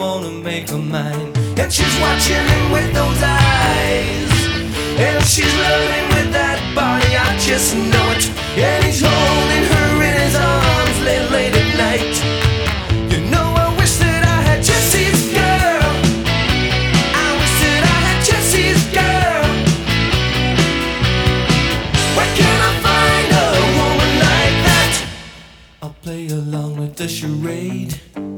wanna make her mine. And she's watching him with those eyes, and she's loving with that body, I just know it. And he's holding her in his arms late at night. You know, I wish that I had Jesse's girl. I wish that I had Jesse's girl. Where can I find a woman like that? I'll play along with the charade.